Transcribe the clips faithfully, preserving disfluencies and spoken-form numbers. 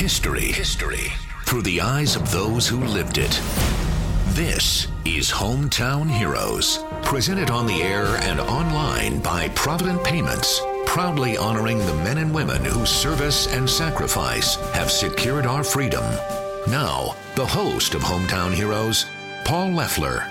History. History. Through the eyes of those who lived it. This is Hometown Heroes. Presented on the air and online by Provident Payments. Proudly honoring the men and women whose service and sacrifice have secured our freedom. Now, the host of Hometown Heroes, Paul Leffler.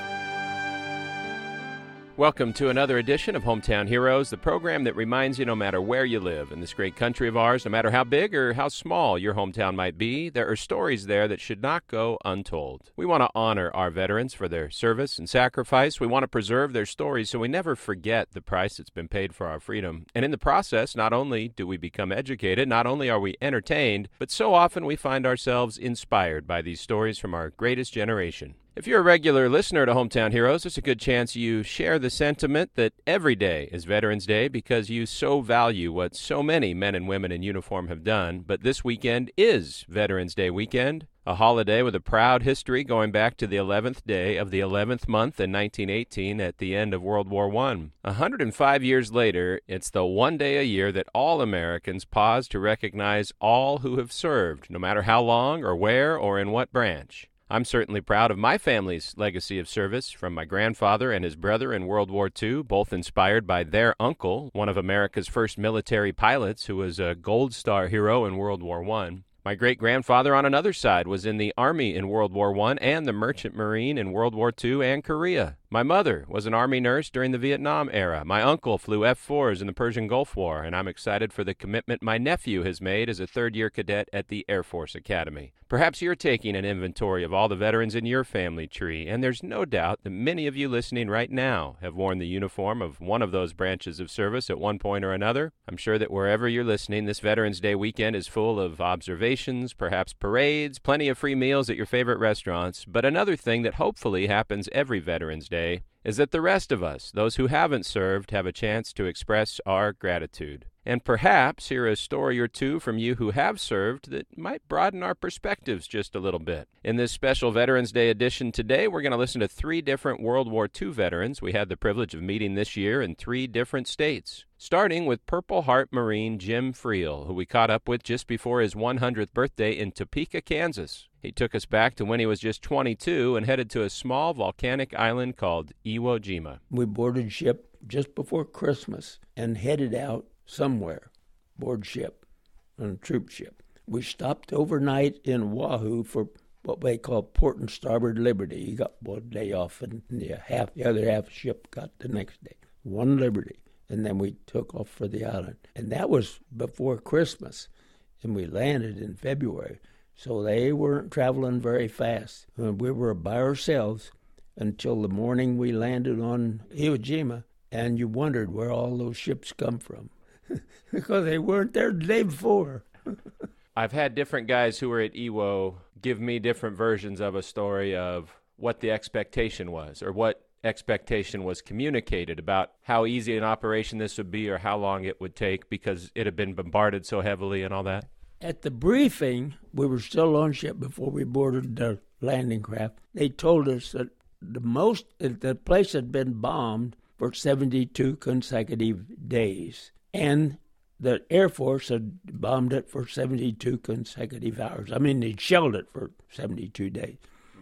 Welcome to another edition of Hometown Heroes, the program that reminds you no matter where you live in this great country of ours, no matter how big or how small your hometown might be, there are stories there that should not go untold. We want to honor our veterans for their service and sacrifice. We want to preserve their stories so we never forget the price that's been paid for our freedom. And in the process, not only do we become educated, not only are we entertained, but so often we find ourselves inspired by these stories from our greatest generation. If you're a regular listener to Hometown Heroes, there's a good chance you share the sentiment that every day is Veterans Day because you so value what so many men and women in uniform have done. But this weekend is Veterans Day weekend, a holiday with a proud history going back to the eleventh day of the eleventh month in nineteen eighteen at the end of World War One. one hundred five years later, it's the one day a year that all Americans pause to recognize all who have served, no matter how long or where or in what branch. I'm certainly proud of my family's legacy of service from my grandfather and his brother in World War Two, both inspired by their uncle, one of America's first military pilots who was a Gold Star hero in World War One. My great-grandfather on another side was in the Army in World War One and the Merchant Marine in World War Two and Korea. My mother was an Army nurse during the Vietnam era. My uncle flew F fours in the Persian Gulf War, and I'm excited for the commitment my nephew has made as a third-year cadet at the Air Force Academy. Perhaps you're taking an inventory of all the veterans in your family tree, and there's no doubt that many of you listening right now have worn the uniform of one of those branches of service at one point or another. I'm sure that wherever you're listening, this Veterans Day weekend is full of observations, perhaps parades, plenty of free meals at your favorite restaurants, but another thing that hopefully happens every Veterans Day is that the rest of us, those who haven't served, have a chance to express our gratitude. And perhaps hear a story or two from you who have served that might broaden our perspectives just a little bit. In this special Veterans Day edition today, we're going to listen to three different World War Two veterans we had the privilege of meeting this year in three different states. Starting with Purple Heart Marine Jim Friel, who we caught up with just before his one hundredth birthday in Topeka, Kansas. He took us back to when he was just twenty-two and headed to a small volcanic island called Iwo Jima. We boarded ship just before Christmas and headed out somewhere, board ship, on a troop ship. We stopped overnight in Oahu for what they call Port and Starboard Liberty. You got one day off, and the half, the other half ship got the next day. One Liberty. And then we took off for the island. And that was before Christmas, and we landed in February. So they weren't traveling very fast. We were by ourselves until the morning we landed on Iwo Jima, and you wondered where all those ships come from because they weren't there the day before. I've had different guys who were at Iwo give me different versions of a story of what the expectation was or what expectation was communicated about how easy an operation this would be or how long it would take because it had been bombarded so heavily and all that. At the briefing, we were still on ship before we boarded the landing craft. They told us that the most the place had been bombed for seventy-two consecutive days, and the Air Force had bombed it for seventy-two consecutive hours. I mean, they'd shelled it for seventy-two days,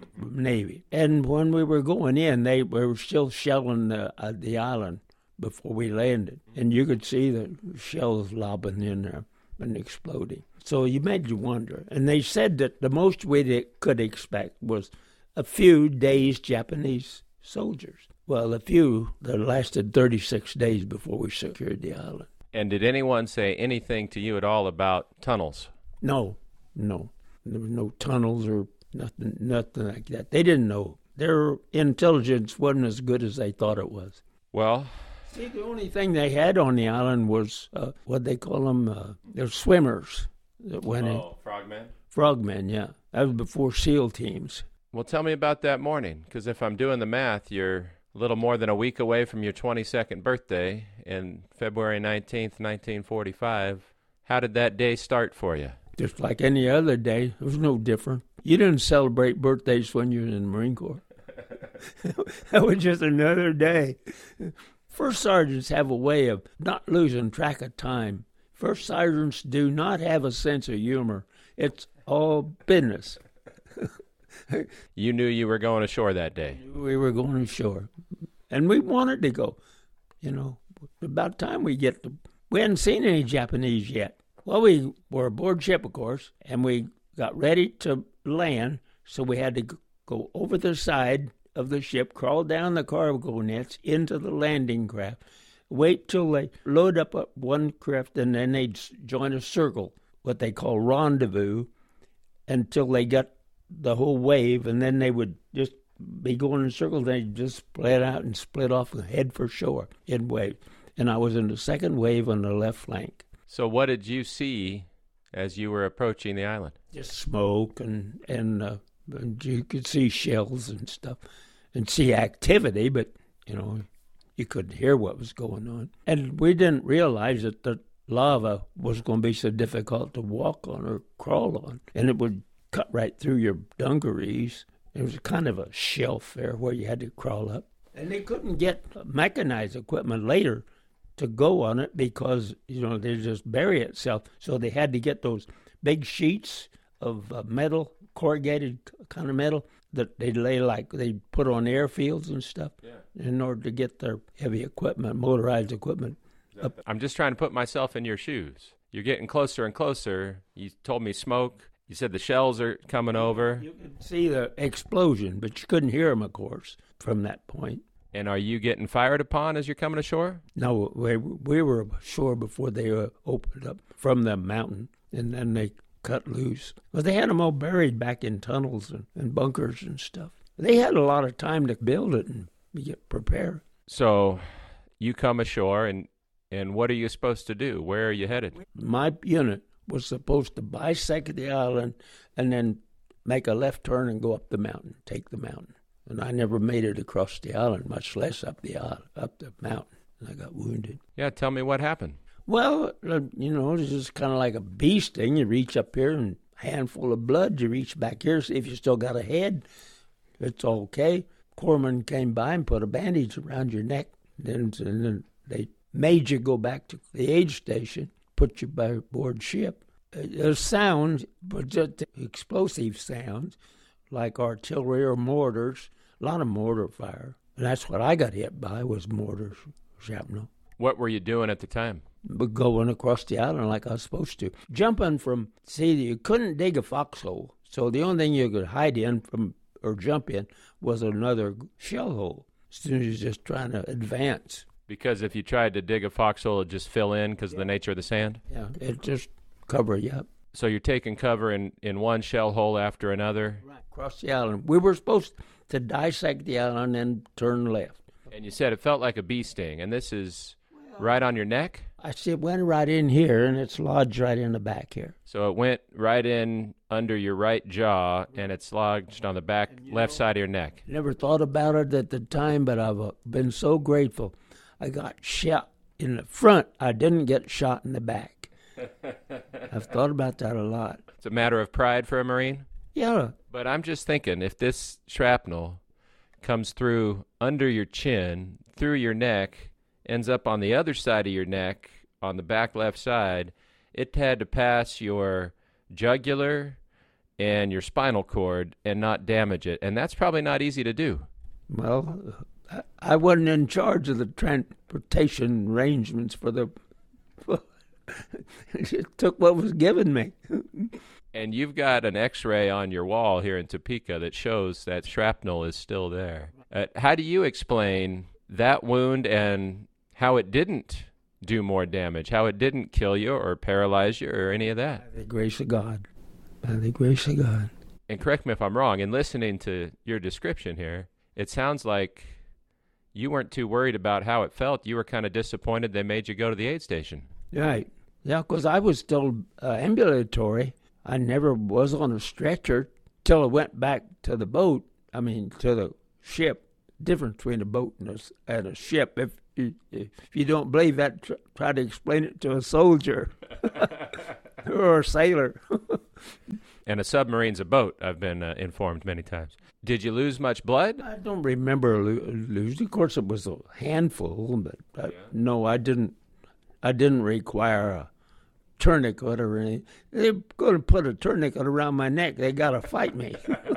Navy. And when we were going in, they were still shelling the, uh, the island before we landed, and you could see the shells lobbing in there and exploding. So you made you wonder. And they said that the most we could expect was a few dazed Japanese soldiers. Well, a few that lasted thirty-six days before we secured the island. And did anyone say anything to you at all about tunnels? No, no. There were no tunnels or nothing, nothing like that. They didn't know. Their intelligence wasn't as good as they thought it was. Well... See, the only thing they had on the island was, uh, what they call them, uh, they're swimmers. That went oh, in. frogmen? Frogmen, yeah. That was before SEAL teams. Well, tell me about that morning, because if I'm doing the math, you're a little more than a week away from your twenty-second birthday in February nineteenth, nineteen forty-five. How did that day start for you? Just like any other day. It was no different. You didn't celebrate birthdays when you were in the Marine Corps. That was just another day. First sergeants have a way of not losing track of time First sergeants do not have a sense of humor. It's all business. You knew you were going ashore that day. We were going ashore, and we wanted to go. You know, about time we get to. We hadn't seen any Japanese yet. Well, we were aboard ship, of course, and we got ready to land, so we had to go over the side of the ship, crawl down the cargo nets into the landing craft, wait till they load up one craft, and then they'd join a circle, what they call rendezvous, until they got the whole wave, and then they would just be going in circles. They'd just split out and split off and head for shore in wave. And I was in the second wave on the left flank. So what did you see as you were approaching the island? Just smoke, and, and, uh, and you could see shells and stuff and see activity, but, you know, you couldn't hear what was going on. And we didn't realize that the lava was going to be so difficult to walk on or crawl on, and it would cut right through your dungarees. There was kind of a shelf there where you had to crawl up. And they couldn't get mechanized equipment later to go on it because, you know, they just bury itself. So they had to get those big sheets of uh, metal, corrugated kind of metal, that they lay like they put on airfields and stuff yeah. in order to get their heavy equipment, motorized equipment up. I'm just trying to put myself in your shoes. You're getting closer and closer. You told me smoke. You said the shells are coming over. You could see the explosion, but you couldn't hear them, of course, from that point. And are you getting fired upon as you're coming ashore? No, we, we were ashore before they uh, opened up from the mountain, and then they cut loose. But they had them all buried back in tunnels and, and bunkers and stuff. They had a lot of time to build it and get prepared. So you come ashore, and, and what are you supposed to do? Where are you headed? My unit was supposed to bisect the island and then make a left turn and go up the mountain, take the mountain. And I never made it across the island, much less up the island, up the mountain. And I got wounded. Yeah, tell me what happened. Well, uh, you know, it's just kind of like a bee sting. You reach up here and a handful of blood. You reach back here, see if you still got a head. It's okay. Corpsman came by and put a bandage around your neck. Then, and then they made you go back to the aid station, put you by board ship. There's sounds, but just explosive sounds, like artillery or mortars, a lot of mortar fire. And that's what I got hit by, was mortars, shrapnel. What were you doing at the time? But going across the island like I was supposed to. Jumping from, see, you couldn't dig a foxhole, so the only thing you could hide in from or jump in was another shell hole, as soon as you're just trying to advance. Because if you tried to dig a foxhole, it'd just fill in because yeah. of the nature of the sand? Yeah, it just cover you up. So you're taking cover in, in one shell hole after another? Right, across the island. We were supposed to dissect the island and turn left. And you said it felt like a bee sting, and this is well, right on your neck? I see it went right in here, and it's lodged right in the back here. So it went right in under your right jaw, and it's lodged on the back left know, side of your neck. Never thought about it at the time, but I've uh, been so grateful. I got shot in the front. I didn't get shot in the back. I've thought about that a lot. It's a matter of pride for a Marine? Yeah. But I'm just thinking, if this shrapnel comes through under your chin, through your neck, ends up on the other side of your neck, on the back left side, it had to pass your jugular and your spinal cord and not damage it. And that's probably not easy to do. Well, I wasn't in charge of the transportation arrangements for the... It took what was given me. And you've got an x-ray on your wall here in Topeka that shows that shrapnel is still there. Uh, how do you explain that wound and how it didn't do more damage, how it didn't kill you or paralyze you or any of that? By the grace of God. By the grace of God. And correct me if I'm wrong, in listening to your description here, it sounds like you weren't too worried about how it felt. You were kind of disappointed they made you go to the aid station. Right. Yeah, because I was still uh, ambulatory. I never was on a stretcher till I went back to the boat, I mean, to the ship. Difference between a boat and a, and a ship. If you, if you don't believe that, tr- try to explain it to a soldier or a sailor. And a submarine's a boat, I've been uh, informed many times. Did you lose much blood? I don't remember lo- losing. Of course, it was a handful, but I, yeah. no, I didn't. I didn't require a tourniquet or anything. They're going to put a tourniquet around my neck. They got to fight me.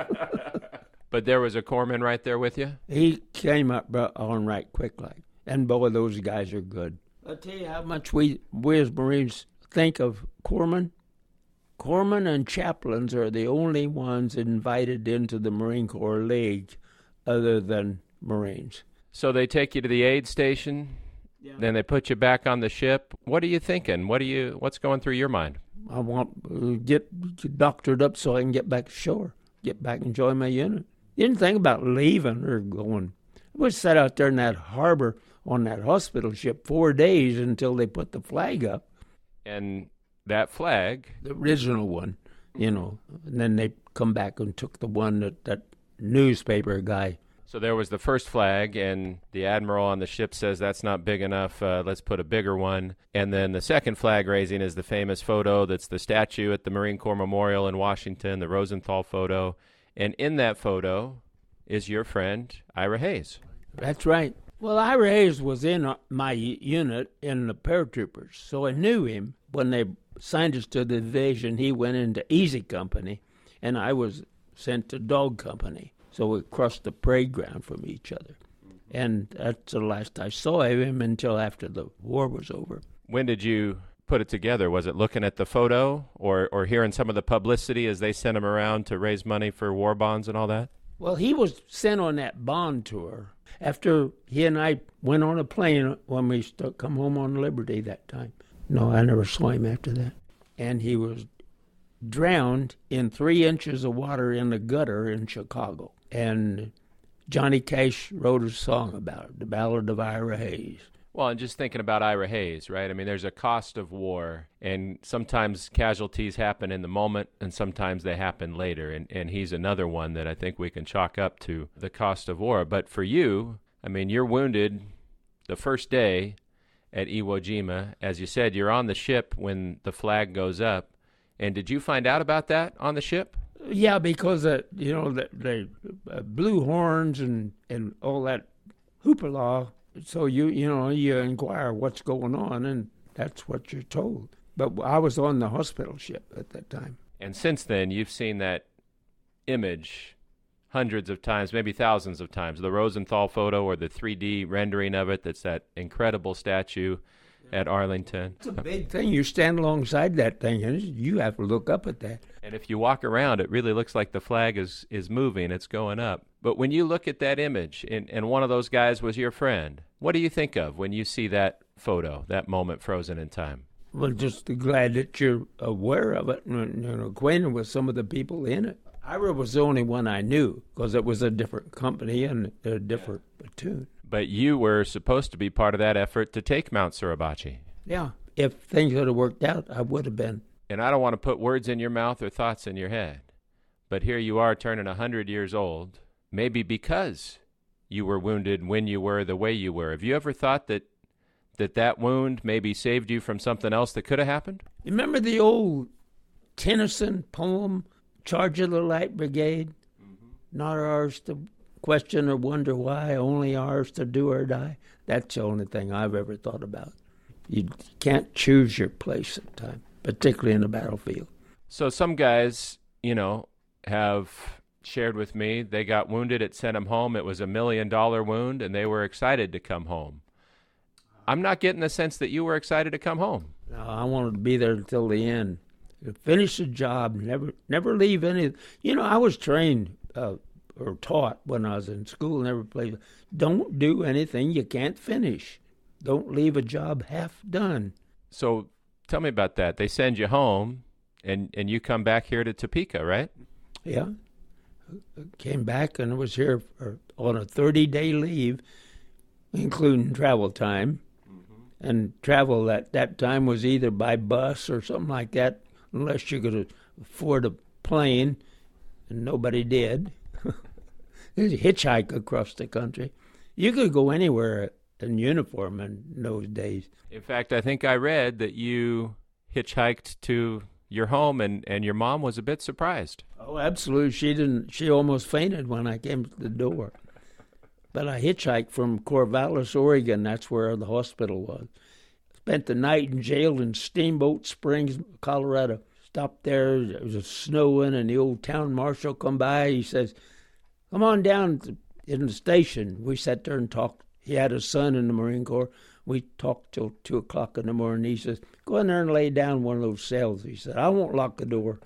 But there was a corpsman right there with you? He came up on right quick like. And boy, those guys are good. I'll tell you how much we, we as Marines think of corpsmen. Corpsmen and chaplains are the only ones invited into the Marine Corps League other than Marines. So they take you to the aid station, yeah. Then they put you back on the ship. What are you thinking? What are you? What's going through your mind? I want to get doctored up so I can get back to shore, get back and join my unit. Didn't think about leaving or going. We sat out there in that harbor on that hospital ship four days until they put the flag up. And that flag? The original one, you know. And then they come back and took the one that that newspaper guy. So there was the first flag, and the admiral on the ship says that's not big enough, uh, let's put a bigger one. And then the second flag raising is the famous photo that's the statue at the Marine Corps Memorial in Washington, the Rosenthal photo. And in that photo is your friend, Ira Hayes. That's right. Well, Ira Hayes was in my unit in the paratroopers, so I knew him. When they signed us to the division, he went into Easy Company, and I was sent to Dog Company. So we crossed the parade ground from each other. And that's the last I saw of him until after the war was over. When did you put it together? Was it looking at the photo or, or hearing some of the publicity as they sent him around to raise money for war bonds and all that? Well, he was sent on that bond tour after he and I went on a plane when we st- come home on Liberty that time. No, I never saw him after that. And he was drowned in three inches of water in the gutter in Chicago. And Johnny Cash wrote a song about it, The Ballad of Ira Hayes. Well, and just thinking about Ira Hayes, right? I mean, there's a cost of war, and sometimes casualties happen in the moment, and sometimes they happen later. And, and he's another one that I think we can chalk up to the cost of war. But for you, I mean, you're wounded the first day at Iwo Jima. As you said, you're on the ship when the flag goes up. And did you find out about that on the ship? Yeah, because, uh, you know, the, the uh, blue horns and, and all that hoopla. So, you you know, you inquire what's going on, and that's what you're told. But I was on the hospital ship at that time. And since then, you've seen that image hundreds of times, maybe thousands of times, the Rosenthal photo or the three D rendering of it. That's that incredible statue at Arlington. It's a big thing. You stand alongside that thing, and you have to look up at that. And if you walk around, it really looks like the flag is, is moving. It's going up. But when you look at that image, and, and one of those guys was your friend, what do you think of when you see that photo, that moment frozen in time? Well, just glad that you're aware of it and, and acquainted with some of the people in it. Ira was the only one I knew because it was a different company and a different platoon. But you were supposed to be part of that effort to take Mount Suribachi. Yeah. If things had worked out, I would have been. And I don't want to put words in your mouth or thoughts in your head, but here you are turning one hundred years old, maybe because you were wounded when you were the way you were. Have you ever thought that that, that wound maybe saved you from something else that could have happened? You remember the old Tennyson poem, Charge of the Light Brigade? Mm-hmm. Not ours to question or wonder why, only ours to do or die. That's the only thing I've ever thought about. You can't choose your place at time, particularly in the battlefield. So some guys, you know, have shared with me they got wounded, it sent them home. It was a million dollar wound, and they were excited to come home. I'm not getting the sense that you were excited to come home. No, I wanted to be there until the end. Finish the job, never never leave any. You know, I was trained uh, or taught when I was in school, never played. Don't do anything you can't finish. Don't leave a job half done. So tell me about that. They send you home, and, and you come back here to Topeka, right? Yeah. I came back and I was here for, on a thirty-day leave, including travel time. Mm-hmm. And travel at that time was either by bus or something like that, unless you could afford a plane, and nobody did. There's a hitchhike across the country. You could go anywhere in uniform in those days. In fact, I think I read that you hitchhiked to your home, and, and your mom was a bit surprised. Oh, absolutely. She didn't. She almost fainted when I came to the door. But I hitchhiked from Corvallis, Oregon. That's where the hospital was. spent the night in jail in Steamboat Springs, Colorado. Stopped there. It was snowing, and the old town marshal come by. He says, "Come on down to, in the station." We sat there and talked. He had a son in the Marine Corps. We talked till two o'clock in the morning. He says, "Go in there and lay down one of those cells." He said, "I won't lock the door."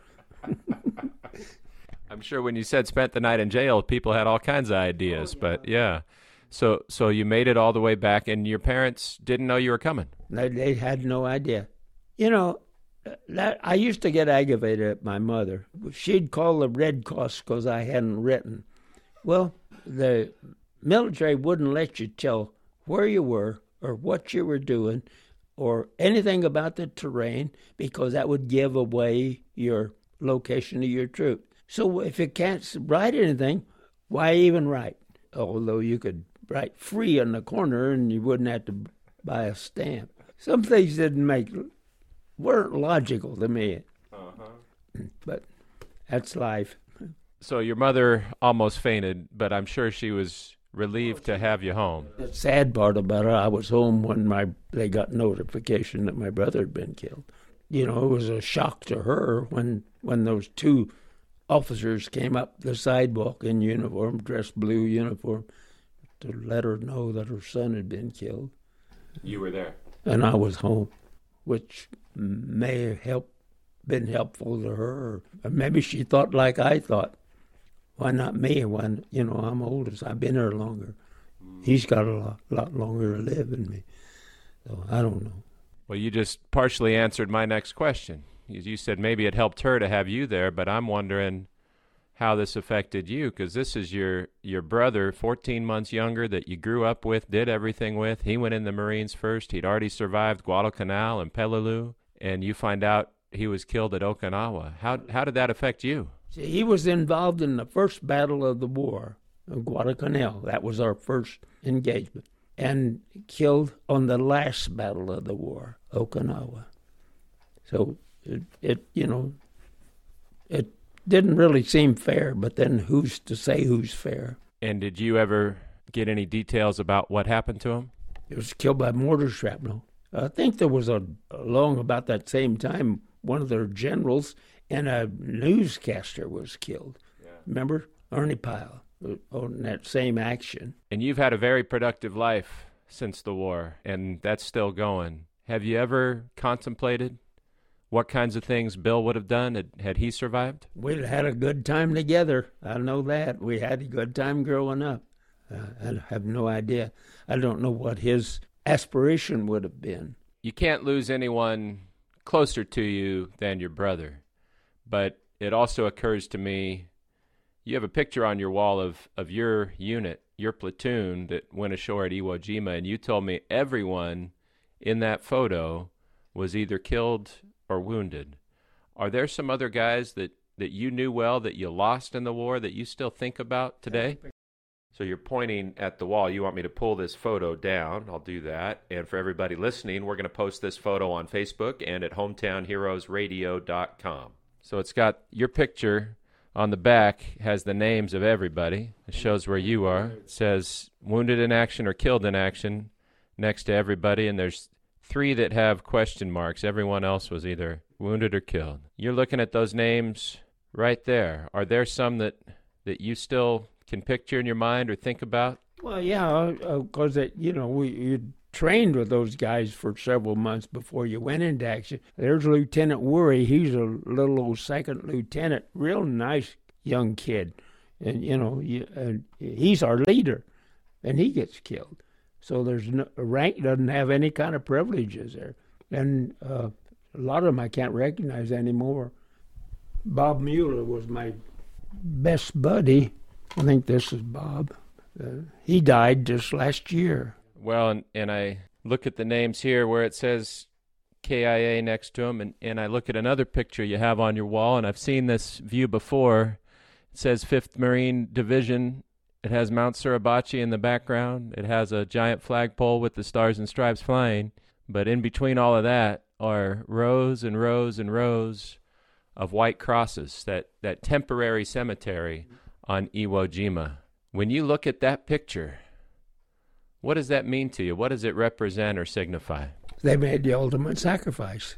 I'm sure when you said spent the night in jail, people had all kinds of ideas, oh, yeah. But yeah. So so you made it all the way back, and your parents didn't know you were coming? They, they had no idea. You know, that I used to get aggravated at my mother. She'd call the Red Cross because I hadn't written. Well, the military wouldn't let you tell where you were or what you were doing or anything about the terrain because that would give away your location of your troop. So if you can't write anything, why even write? Although you could write free on the corner and you wouldn't have to buy a stamp. Some things didn't make, weren't logical to me. Uh-huh. But that's life. So your mother almost fainted, but I'm sure she was relieved to have you home. The sad part about it, I was home when my they got notification that my brother had been killed. You know, it was a shock to her when when those two officers came up the sidewalk in uniform, dressed blue uniform, to let her know that her son had been killed. You were there. And I was home, which may have helped, been helpful to her. Or maybe she thought like I thought. Why not me? Why, you know, I'm oldest. I've been here longer. He's got a lot, lot longer to live than me. So I don't know. Well, you just partially answered my next question. You said maybe it helped her to have you there, but I'm wondering how this affected you, because this is your, your brother, fourteen months younger, that you grew up with, did everything with. He went in the Marines first. He'd already survived Guadalcanal and Peleliu, and you find out he was killed at Okinawa. How how did that affect you? See, he was involved in the first battle of the war, of Guadalcanal. That was our first engagement. And killed on the last battle of the war, Okinawa. So it, it you know, it didn't really seem fair, but then who's to say who's fair? And did you ever get any details about what happened to him? He was killed by mortar shrapnel. I think there was a, along about that same time, one of their generals and a newscaster was killed. Yeah. Remember? Ernie Pyle, on that same action. And you've had a very productive life since the war, and that's still going. Have you ever contemplated what kinds of things Bill would have done had, had he survived? We'd had a good time together. I know that. We had a good time growing up. Uh, I have no idea. I don't know what his aspiration would have been. You can't lose anyone closer to you than your brother. But it also occurs to me, you have a picture on your wall of, of your unit, your platoon that went ashore at Iwo Jima, and you told me everyone in that photo was either killed or wounded. Are there some other guys that, that you knew well that you lost in the war that you still think about today? So you're pointing at the wall. You want me to pull this photo down. I'll do that. And for everybody listening, we're going to post this photo on Facebook and at hometown heroes radio dot com. So it's got your picture on the back, has the names of everybody. It shows where you are. It says wounded in action or killed in action next to everybody, and there's three that have question marks. Everyone else was either wounded or killed. You're looking at those names right there. Are there some that, that you still can picture in your mind or think about? Well, yeah, because, uh, you know, we you trained with those guys for several months before you went into action. There's Lieutenant Worry. He's a little old second lieutenant, real nice young kid. And, you know, you, uh, he's our leader, and he gets killed. So there's no, rank doesn't have any kind of privileges there. And uh, a lot of them I can't recognize anymore. Bob Mueller was my best buddy. I think this is Bob. Uh, he died just last year. Well, and, and I look at the names here where it says K I A next to him, and, and I look at another picture you have on your wall, and I've seen this view before. It says fifth Marine Division. It has Mount Suribachi in the background. It has a giant flagpole with the stars and stripes flying. But in between all of that are rows and rows and rows of white crosses, that, that temporary cemetery on Iwo Jima. When you look at that picture, what does that mean to you? What does it represent or signify? They made the ultimate sacrifice.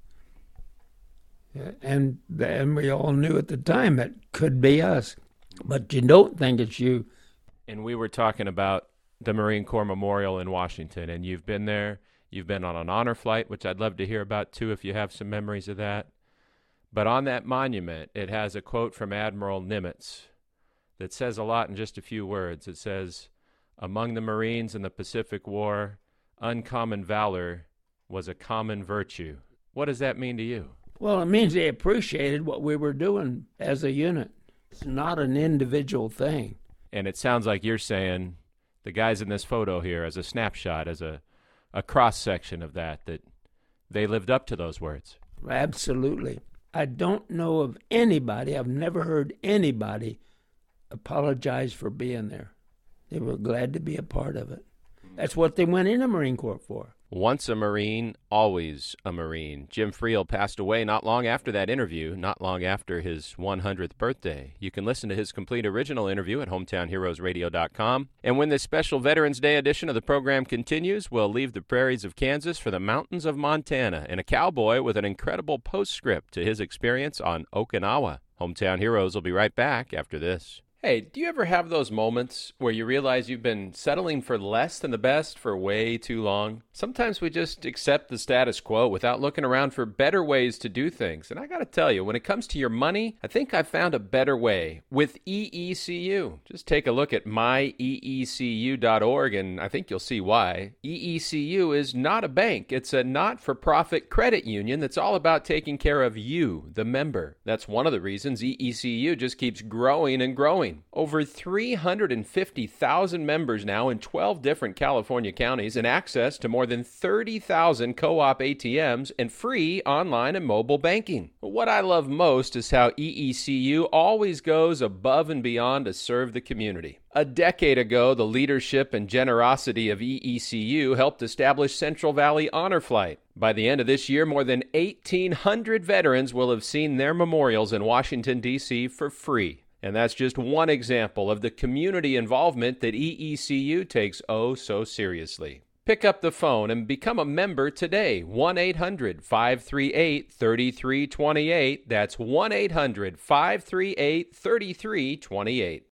And, and we all knew at the time it could be us. But you don't think it's you. And we were talking about the Marine Corps Memorial in Washington, and you've been there. You've been on an honor flight, which I'd love to hear about, too, if you have some memories of that. But on that monument, it has a quote from Admiral Nimitz that says a lot in just a few words. It says, "Among the Marines in the Pacific War, uncommon valor was a common virtue." What does that mean to you? Well, it means they appreciated what we were doing as a unit. It's not an individual thing. And it sounds like you're saying the guys in this photo here, as a snapshot, as a, a cross-section of that, that they lived up to those words. Absolutely. I don't know of anybody, I've never heard anybody apologize for being there. They were glad to be a part of it. That's what they went in the Marine Corps for. Once a Marine, always a Marine. Jim Friel passed away not long after that interview, not long after his one hundredth birthday. You can listen to his complete original interview at hometown heroes radio dot com. And when this special Veterans Day edition of the program continues, we'll leave the prairies of Kansas for the mountains of Montana and a cowboy with an incredible postscript to his experience on Okinawa. Hometown Heroes will be right back after this. Hey, do you ever have those moments where you realize you've been settling for less than the best for way too long? Sometimes we just accept the status quo without looking around for better ways to do things. And I got to tell you, when it comes to your money, I think I've found a better way with E E C U. Just take a look at my E E C U dot org and I think you'll see why. E E C U is not a bank. It's a not-for-profit credit union that's all about taking care of you, the member. That's one of the reasons E E C U just keeps growing and growing. Over three hundred fifty thousand members now in twelve different California counties and access to more than thirty thousand co-op A T Ms and free online and mobile banking. What I love most is how E E C U always goes above and beyond to serve the community. A decade ago, the leadership and generosity of E E C U helped establish Central Valley Honor Flight. By the end of this year, more than eighteen hundred veterans will have seen their memorials in Washington, D C for free. And that's just one example of the community involvement that E E C U takes oh so seriously. Pick up the phone and become a member today. one eight hundred five three eight three three two eight. That's one eight hundred five three eight three three two eight.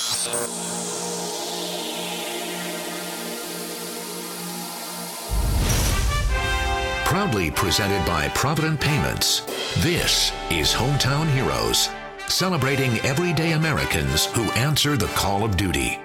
Proudly presented by Provident Payments, this is Hometown Heroes, celebrating everyday Americans who answer the call of duty.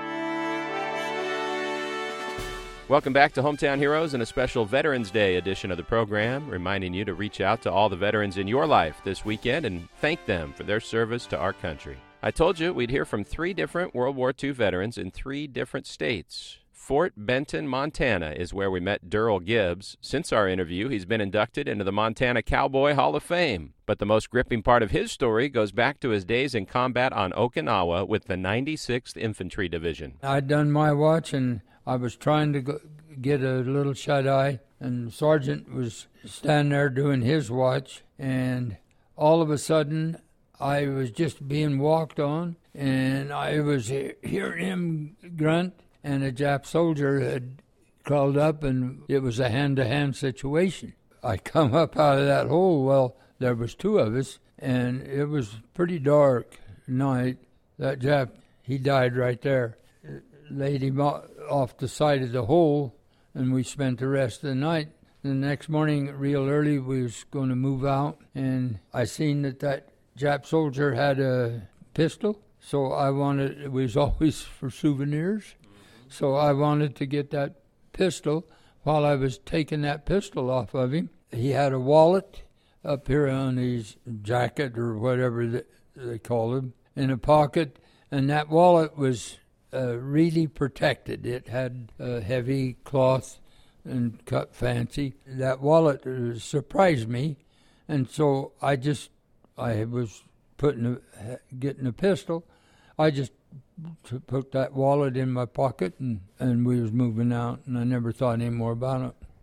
Welcome back to Hometown Heroes and a special Veterans Day edition of the program, reminding you to reach out to all the veterans in your life this weekend and thank them for their service to our country. I told you we'd hear from three different World War Two veterans in three different states. Fort Benton, Montana is where we met Durrell Gibbs. Since our interview, he's been inducted into the Montana Cowboy Hall of Fame. But the most gripping part of his story goes back to his days in combat on Okinawa with the ninety-sixth Infantry Division. I'd done my watch, and I was trying to go get a little shut-eye, and the sergeant was standing there doing his watch, and all of a sudden, I was just being walked on, and I was hearing him grunt, and a Jap soldier had crawled up, and it was a hand-to-hand situation. I come up out of that hole. Well, there was two of us, and it was pretty dark night. That Jap, he died right there. Laid him off the side of the hole, and we spent the rest of the night. The next morning, real early, we was going to move out, and I seen that that Jap soldier had a pistol, so I wanted, it was always for souvenirs. So I wanted to get that pistol. While I was taking that pistol off of him, he had a wallet up here on his jacket or whatever they call him, in a pocket, and that wallet was uh, really protected. It had a heavy cloth and cut fancy. That wallet uh, surprised me, and so I just, I was putting a, getting a pistol. I just to put that wallet in my pocket, and, and we was moving out, and I never thought any more about it.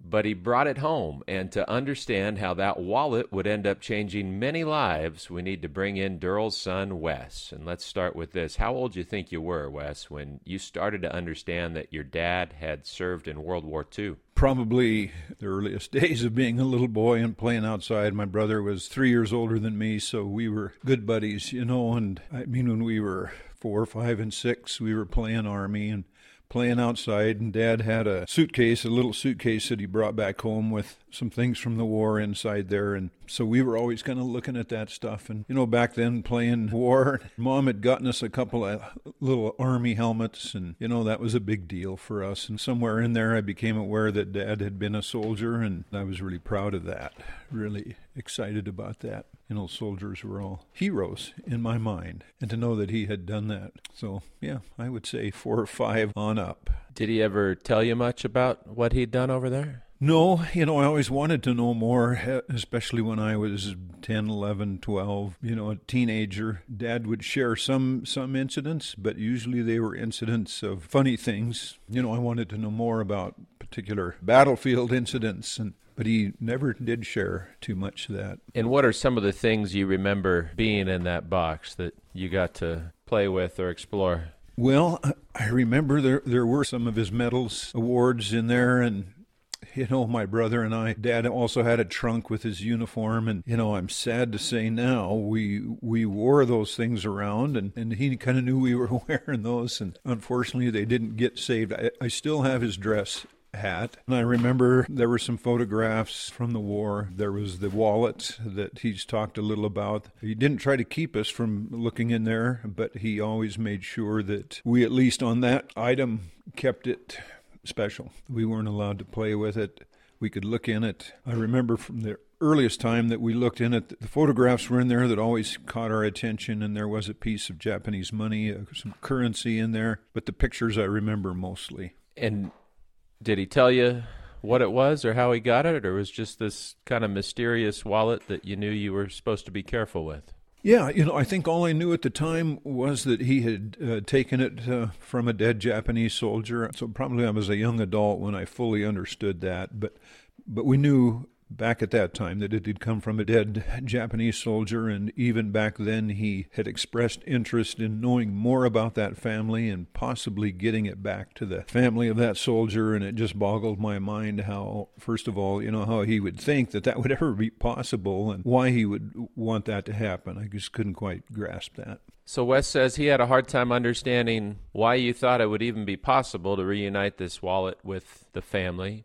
but he brought it home. And to understand how that wallet would end up changing many lives, we need to bring in Durrell's son, Wes. And let's start with this. How old do you think you were, Wes, when you started to understand that your dad had served in World War Two? Probably the earliest days of being a little boy and playing outside. My brother was three years older than me, so we were good buddies, you know. And I mean, when we were four, five, and six, we were playing Army and playing outside, and Dad had a suitcase, a little suitcase that he brought back home with some things from the war inside there. And so we were always kind of looking at that stuff. And, you know, back then playing war, Mom had gotten us a couple of little Army helmets, and, you know, that was a big deal for us. And somewhere in there I became aware that Dad had been a soldier, and I was really proud of that, really excited about that. You know, soldiers were all heroes in my mind, and to know that he had done that. So, yeah, I would say four or five on up. Did he ever tell you much about what he'd done over there? No, you know, I always wanted to know more, especially when I was ten, eleven, twelve, you know, a teenager. Dad would share some some incidents, but usually they were incidents of funny things. You know, I wanted to know more about particular battlefield incidents, and but he never did share too much of that. And what are some of the things you remember being in that box that you got to play with or explore? Well, I remember there there were some of his medals, awards in there, and you know, my brother and I, Dad also had a trunk with his uniform, and, you know, I'm sad to say now, we we wore those things around, and, and he kind of knew we were wearing those, and unfortunately they didn't get saved. I, I still have his dress hat, and I remember there were some photographs from the war. There was the wallet that he's talked a little about. He didn't try to keep us from looking in there, but he always made sure that we, at least on that item, kept it special. We weren't allowed to play with it. We could look in it. I remember from the earliest time that we looked in it, the photographs were in there that always caught our attention, and there was a piece of Japanese money, uh, some currency in there, but the pictures I remember mostly. And did he tell you what it was or how he got it, or was it just this kind of mysterious wallet that you knew you were supposed to be careful with? Yeah, you know, I think all I knew at the time was that he had uh, taken it uh, from a dead Japanese soldier. So probably I was a young adult when I fully understood that. But but we knew back at that time that it had come from a dead Japanese soldier, and even back then he had expressed interest in knowing more about that family and possibly getting it back to the family of that soldier. And it just boggled my mind how, first of all, you know, how he would think that that would ever be possible and why he would want that to happen. I just couldn't quite grasp that. So Wes says he had a hard time understanding why you thought it would even be possible to reunite this wallet with the family,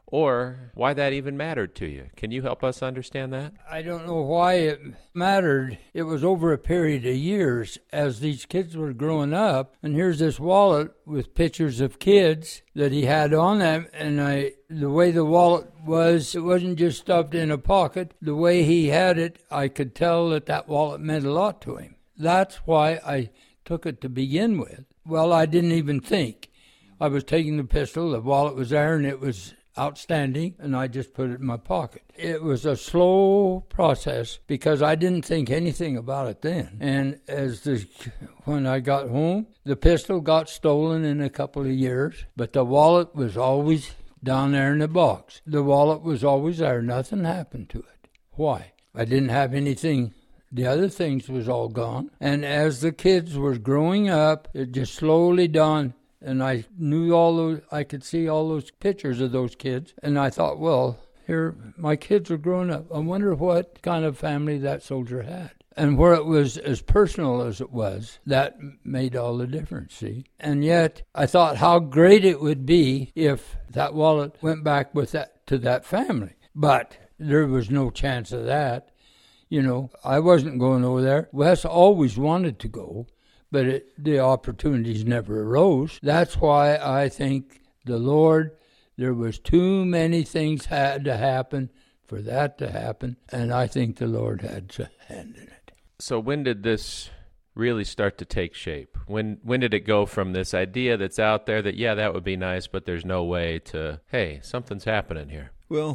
or why that even mattered to you. Can you help us understand that? I don't know why it mattered. It was over a period of years as these kids were growing up, and here's this wallet with pictures of kids that he had on them, and I, the way the wallet was, it wasn't just stuffed in a pocket. The way he had it, I could tell that that wallet meant a lot to him. That's why I took it to begin with. Well, I didn't even think. I was taking the pistol, the wallet was there, and it was outstanding, and I just put it in my pocket. It was a slow process because I didn't think anything about it then. And as the, when I got home, the pistol got stolen in a couple of years, but the wallet was always down there in the box. The wallet was always there. Nothing happened to it. Why? I didn't have anything. The other things was all gone. And as the kids were growing up, it just slowly dawned. And I knew all those, I could see all those pictures of those kids. And I thought, well, here, my kids are growing up. I wonder what kind of family that soldier had. And where it was as personal as it was, that made all the difference, see? And yet, I thought how great it would be if that wallet went back with that to that family. But there was no chance of that. You know, I wasn't going over there. Wes always wanted to go, but it, the opportunities never arose. That's why I think the Lord, there was too many things had to happen for that to happen, and I think the Lord had a hand in it. So when did this really start to take shape? When when did it go from this idea that's out there that, yeah, that would be nice, but there's no way, to, hey, something's happening here? Well,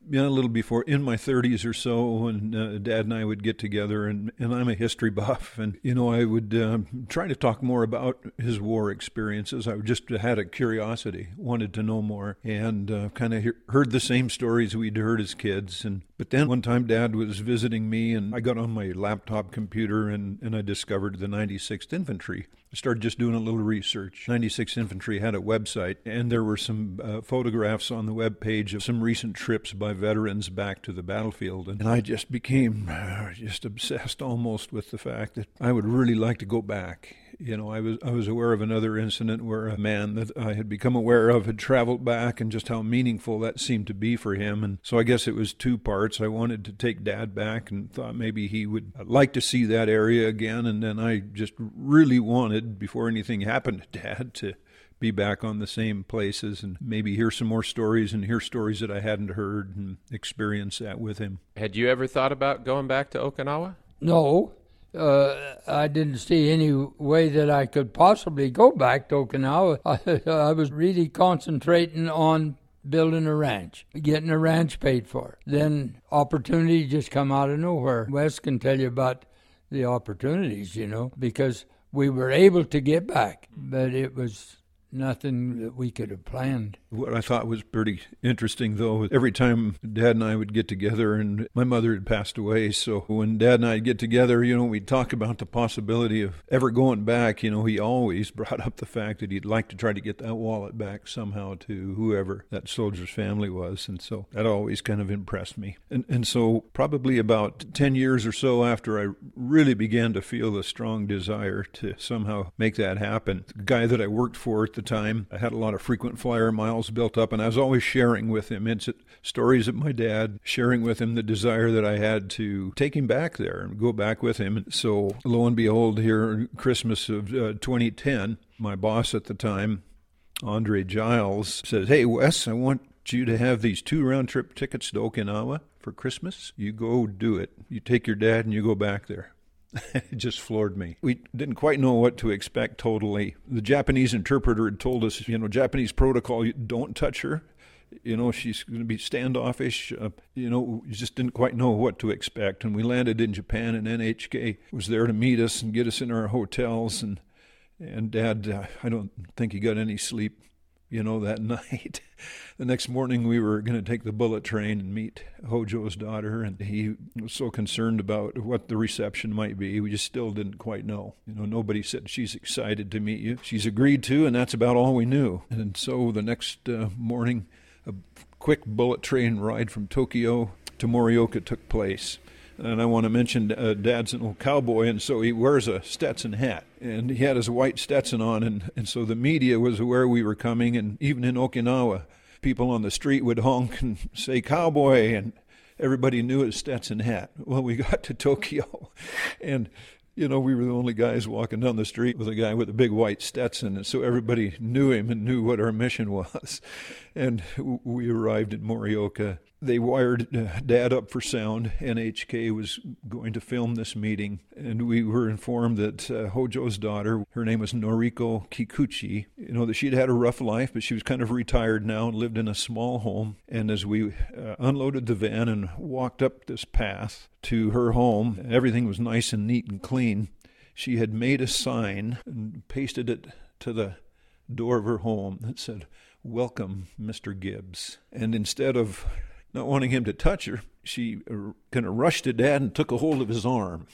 you know, a little before, in my thirties or so, when uh, Dad and I would get together, and, and I'm a history buff, and, you know, I would um, try to talk more about his war experiences. I just had a curiosity, wanted to know more, and uh, kind of he- heard the same stories we'd heard as kids. And But then one time Dad was visiting me, and I got on my laptop computer, and, and I discovered the ninety-sixth Infantry. I started just doing a little research. ninety-sixth Infantry had a website, and there were some uh, photographs on the web page of some recent trips by veterans back to the battlefield. And I just became uh, just obsessed almost with the fact that I would really like to go back. You know, I was I was aware of another incident where a man that I had become aware of had traveled back, and just how meaningful that seemed to be for him. And so I guess it was two parts. I wanted to take Dad back and thought maybe he would like to see that area again. And then I just really wanted, before anything happened to Dad, to be back on the same places and maybe hear some more stories and hear stories that I hadn't heard and experience that with him. Had you ever thought about going back to Okinawa? No. Uh, I didn't see any way that I could possibly go back to Okinawa. I, I was really concentrating on building a ranch, getting a ranch paid for. Then opportunity just come out of nowhere. Wes can tell you about the opportunities, you know, because we were able to get back, but it was nothing that we could have planned. What I thought was pretty interesting, though, every time Dad and I would get together, and my mother had passed away, so when Dad and I would get together, you know, we'd talk about the possibility of ever going back. You know, he always brought up the fact that he'd like to try to get that wallet back somehow to whoever that soldier's family was, and so that always kind of impressed me. And, and so probably about ten years or so after I really began to feel a strong desire to somehow make that happen, the guy that I worked for at the time, I had a lot of frequent flyer miles built up, and I was always sharing with him it's stories of my dad, sharing with him the desire that I had to take him back there and go back with him. And so lo and behold, here Christmas of uh, twenty ten, my boss at the time, Andre Giles, says, "Hey, Wes, I want you to have these two round-trip tickets to Okinawa for Christmas. You go do it. You take your dad and you go back there." It just floored me. We didn't quite know what to expect totally. The Japanese interpreter had told us, you know, Japanese protocol, you don't touch her. You know, she's going to be standoffish. Uh, you know, we just didn't quite know what to expect. And we landed in Japan, and N H K was there to meet us and get us in our hotels. And, and Dad, uh, I don't think he got any sleep, you know, that night. The next morning we were going to take the bullet train and meet Hojo's daughter, and he was so concerned about what the reception might be. We just still didn't quite know. You know, nobody said she's excited to meet you. She's agreed to, and that's about all we knew. And so the next uh, morning, a quick bullet train ride from Tokyo to Morioka took place. And I want to mention uh, Dad's an old cowboy, and so he wears a Stetson hat. And he had his white Stetson on, and, and so the media was aware we were coming. And even in Okinawa, people on the street would honk and say, "Cowboy," and everybody knew his Stetson hat. Well, we got to Tokyo, and you know, we were the only guys walking down the street with a guy with a big white Stetson, and so everybody knew him and knew what our mission was. And we arrived in Morioka. They wired uh, Dad up for sound. N H K was going to film this meeting, and we were informed that uh, Hojo's daughter, her name was Noriko Kikuchi, you know, that she'd had a rough life, but she was kind of retired now and lived in a small home. And as we uh, unloaded the van and walked up this path to her home, everything was nice and neat and clean. She had made a sign and pasted it to the door of her home that said, "Welcome, Mister Gibbs." And instead of not wanting him to touch her, she uh, kind of rushed to Dad and took a hold of his arm.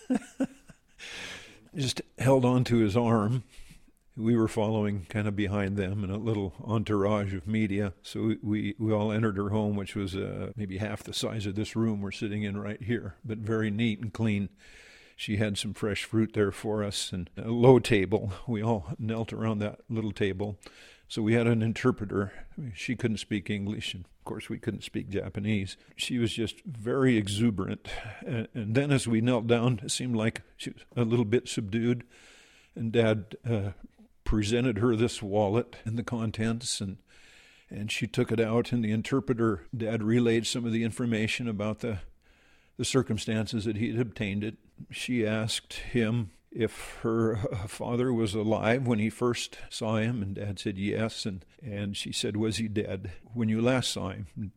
Just held on to his arm. We were following kind of behind them in a little entourage of media. So we, we, we all entered her home, which was uh, maybe half the size of this room we're sitting in right here, but very neat and clean. She had some fresh fruit there for us and a low table. We all knelt around that little table. So we had an interpreter. She couldn't speak English, and of course we couldn't speak Japanese. She was just very exuberant. And, and then as we knelt down, it seemed like she was a little bit subdued. And Dad uh, presented her this wallet and the contents, and and she took it out, and the interpreter, Dad, relayed some of the information about the, the circumstances that he had obtained it. She asked him if her father was alive when he first saw him, and Dad said yes, and, and she said, "Was he dead when you last saw him?"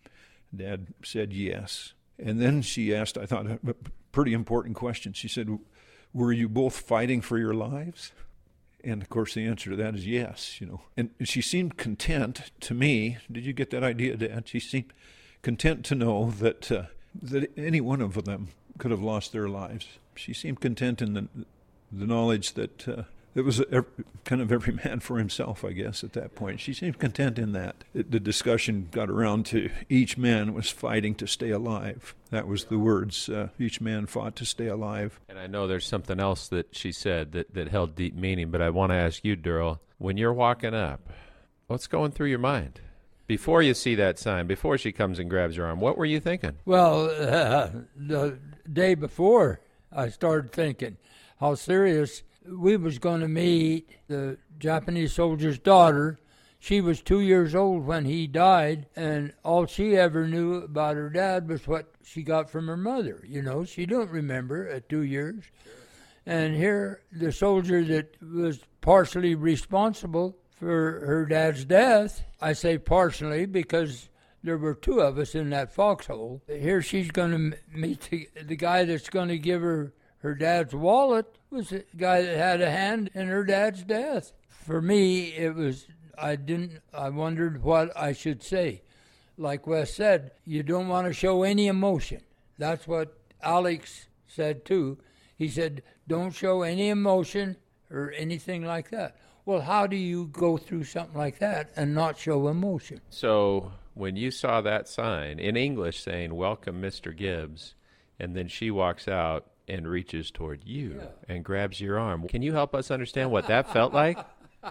Dad said yes. And then she asked, I thought, a pretty important question. She said, were you both fighting for your lives? And, of course, the answer to that is yes, you know. And she seemed content to me. Did you get that idea, Dad? She seemed content to know that uh, that any one of them could have lost their lives. She seemed content in the, the knowledge that uh, it was a, kind of every man for himself, I guess, at that point. She seemed content in that. It, the discussion got around to each man was fighting to stay alive. That was the words. Uh, each man fought to stay alive. And I know there's something else that she said that, that held deep meaning, but I want to ask you, Durrell, when you're walking up, what's going through your mind? Before you see that sign, before she comes and grabs your arm, what were you thinking? Well, uh, the day before, I started thinking how serious we was going to meet the Japanese soldier's daughter. She was two years old when he died, and all she ever knew about her dad was what she got from her mother. You know, she don't remember at two years. And here, the soldier that was partially responsible for her dad's death, I say partially because there were two of us in that foxhole. Here she's going to meet the, the guy that's going to give her her dad's wallet was the guy that had a hand in her dad's death. For me, it was, I didn't, I wondered what I should say. Like Wes said, you don't want to show any emotion. That's what Alex said too. He said, don't show any emotion or anything like that. Well, how do you go through something like that and not show emotion? So when you saw that sign in English saying, welcome, Mister Gibbs, and then she walks out and reaches toward you yeah. and grabs your arm, can you help us understand what that felt like?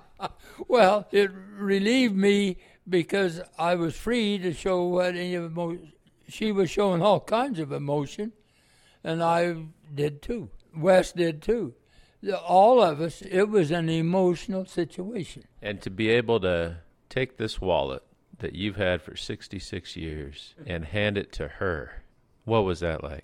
Well, it relieved me because I was free to show what any emotion. She was showing all kinds of emotion, and I did too. Wes did too. All of us, it was an emotional situation. And to be able to take this wallet that you've had for sixty-six years and hand it to her, what was that like?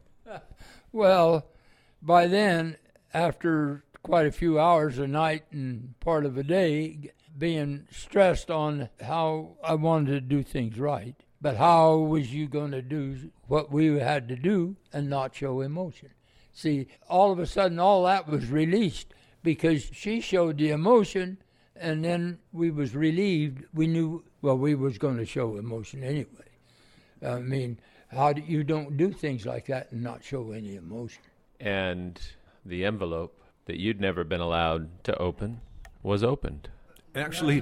Well, by then, after quite a few hours a night and part of a day, being stressed on how I wanted to do things right, but how was you going to do what we had to do and not show emotion? See, all of a sudden, all that was released because she showed the emotion, and then we was relieved. We knew, well, we was going to show emotion anyway. I mean, how do you don't do things like that and not show any emotion? And the envelope that you'd never been allowed to open was opened. Actually,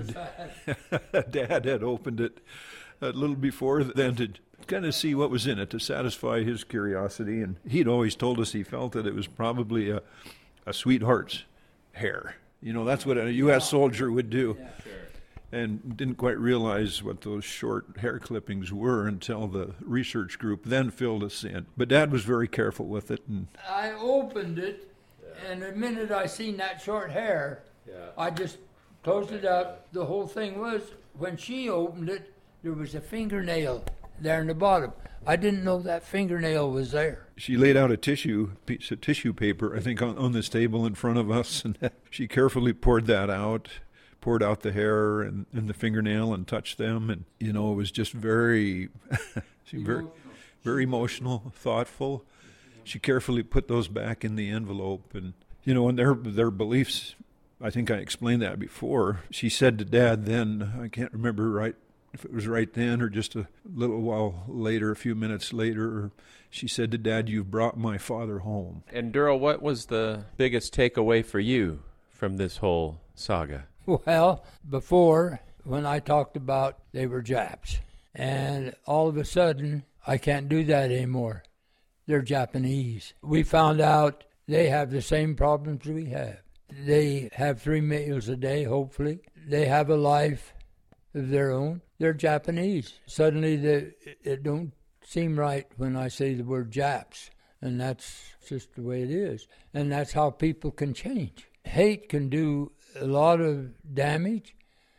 Dad had opened it a little before then to kind of see what was in it, to satisfy his curiosity. And he'd always told us he felt that it was probably a, a sweetheart's hair. You know, that's what a U S soldier would do. Yeah, sure. And didn't quite realize what those short hair clippings were until the research group then filled us in. But Dad was very careful with it. And I opened it, yeah. and the minute I seen that short hair, yeah. I just closed it up. The whole thing was, when she opened it, there was a fingernail there in the bottom. I didn't know that fingernail was there. She laid out a tissue, piece of tissue paper, I think, on, on this table in front of us, and she carefully poured that out, poured out the hair and, and the fingernail and touched them, and, you know, it was just very, she very, very emotional, thoughtful. She carefully put those back in the envelope, and, you know, and their their beliefs, I think I explained that before. She said to Dad then, I can't remember right, if it was right then or just a little while later, a few minutes later, she said to Dad, you've brought my father home. And Durrell, what was the biggest takeaway for you from this whole saga? Well, before, when I talked about they were Japs, and all of a sudden, I can't do that anymore. They're Japanese. We found out they have the same problems we have. They have three meals a day, hopefully. They have a life of their own. They're Japanese. Suddenly, they, it don't seem right when I say the word Japs, and that's just the way it is. And that's how people can change. Hate can do a lot of damage,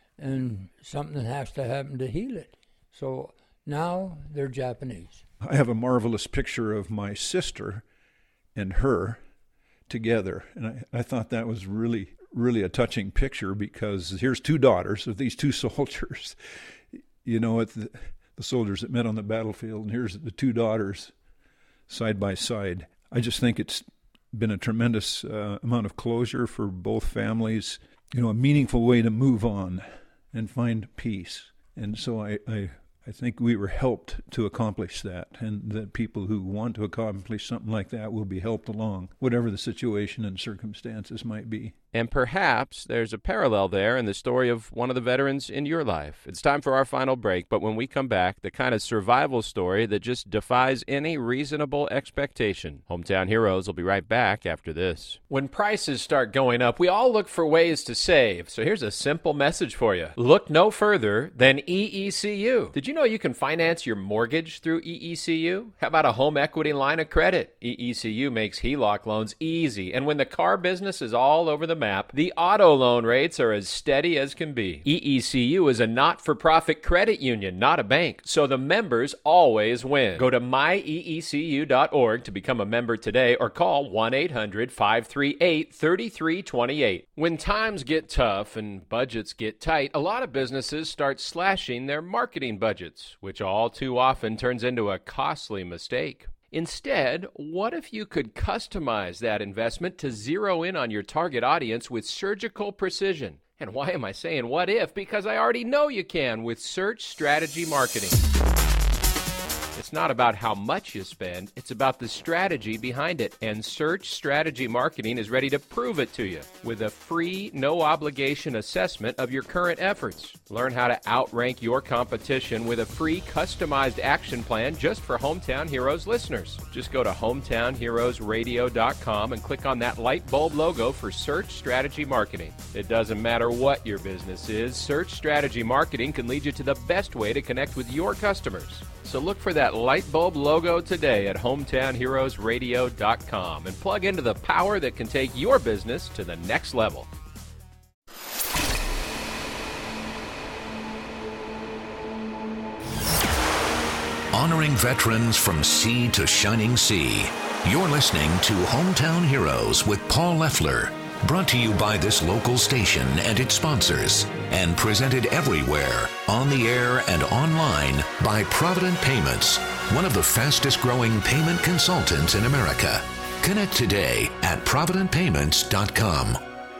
and something has to happen to heal it. So now they're Japanese. I have a marvelous picture of my sister and her together, and I, I thought that was really, really a touching picture, because here's two daughters of these two soldiers. You know, it, the soldiers that met on the battlefield, and here's the two daughters side by side. I just think it's been a tremendous uh, amount of closure for both families, you know, a meaningful way to move on and find peace. And so I, I, I think we were helped to accomplish that, and that people who want to accomplish something like that will be helped along, whatever the situation and circumstances might be. And perhaps there's a parallel there in the story of one of the veterans in your life. It's time for our final break, but when we come back, the kind of survival story that just defies any reasonable expectation. Hometown Heroes will be right back after this. When prices start going up, we all look for ways to save. So here's a simple message for you. Look no further than E E C U. Did you know you can finance your mortgage through E E C U? How about a home equity line of credit? E E C U makes H E L O C loans easy, and when the car business is all over the map, the auto loan rates are as steady as can be. E E C U is a not-for-profit credit union, not a bank, so the members always win. Go to my e e c u dot org to become a member today, or call one eight hundred five three eight three three two eight. When times get tough and budgets get tight, a lot of businesses start slashing their marketing budgets, which all too often turns into a costly mistake. Instead, what if you could customize that investment to zero in on your target audience with surgical precision? And why am I saying what if? Because I already know you can with Search Strategy Marketing. It's not about how much you spend, it's about the strategy behind it. And Search Strategy Marketing is ready to prove it to you with a free, no-obligation assessment of your current efforts. Learn how to outrank your competition with a free, customized action plan just for Hometown Heroes listeners. Just go to hometown heroes radio dot com and click on that light bulb logo for Search Strategy Marketing. It doesn't matter what your business is, Search Strategy Marketing can lead you to the best way to connect with your customers. So look for that light bulb logo today at hometown heroes radio dot com and plug into the power that can take your business to the next level. Honoring veterans from sea to shining sea. You're listening to Hometown Heroes with Paul Leffler. Brought to you by this local station and its sponsors, and presented everywhere, on the air and online, by Provident Payments, one of the fastest growing payment consultants in America. Connect today at provident payments dot com.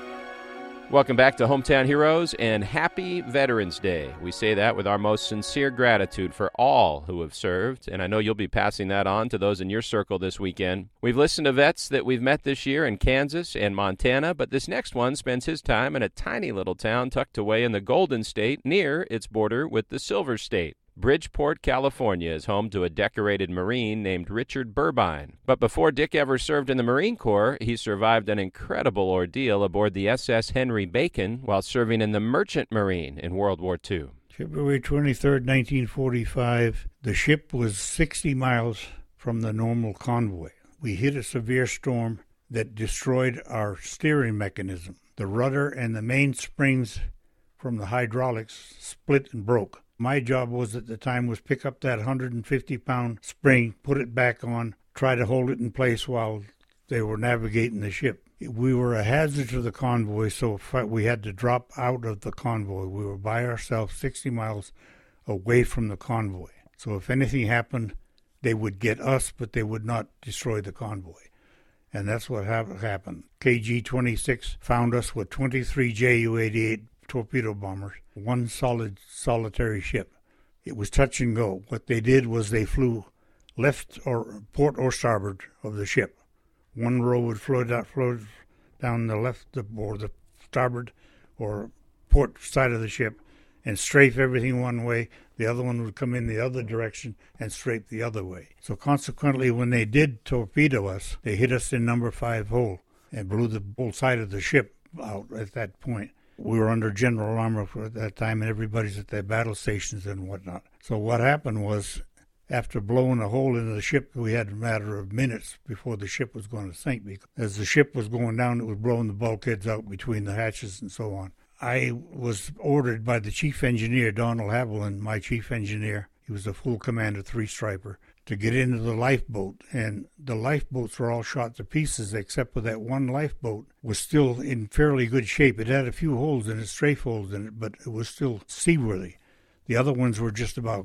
Welcome back to Hometown Heroes, and happy Veterans Day. We say that with our most sincere gratitude for all who have served, and I know you'll be passing that on to those in your circle this weekend. We've listened to vets that we've met this year in Kansas and Montana, but this next one spends his time in a tiny little town tucked away in the Golden State near its border with the Silver State. Bridgeport, California is home to a decorated Marine named Richard Burbine. But before Dick ever served in the Marine Corps, he survived an incredible ordeal aboard the S S Henry Bacon while serving in the Merchant Marine in World War Two. February twenty-third, nineteen forty-five, the ship was sixty miles from the normal convoy. We hit a severe storm that destroyed our steering mechanism. The rudder and the main springs from the hydraulics split and broke. My job was at the time was pick up that one hundred fifty pound spring, put it back on, try to hold it in place while they were navigating the ship. We were a hazard to the convoy, so we had to drop out of the convoy. We were by ourselves sixty miles away from the convoy. So if anything happened, they would get us, but they would not destroy the convoy. And that's what ha- happened. K G twenty-six found us with twenty-three J U eighty-eight torpedo bombers, one solid solitary ship. It was touch and go. What they did was they flew left or port or starboard of the ship. One row would float out, float down the left or the starboard or port side of the ship and strafe everything one way. The other one would come in the other direction and strafe the other way. So consequently, when they did torpedo us, they hit us in number five hole and blew the whole side of the ship out at that point. We were under general armor for that time, and everybody's at their battle stations and whatnot. So what happened was, after blowing a hole into the ship, we had a matter of minutes before the ship was going to sink. Because as the ship was going down, it was blowing the bulkheads out between the hatches and so on. I was ordered by the chief engineer, Donald Haviland, my chief engineer. He was a full commander, three-striper, to get into the lifeboat. And the lifeboats were all shot to pieces, except for that one lifeboat was still in fairly good shape. It had a few holes in it, strafe holes in it, but it was still seaworthy. The other ones were just about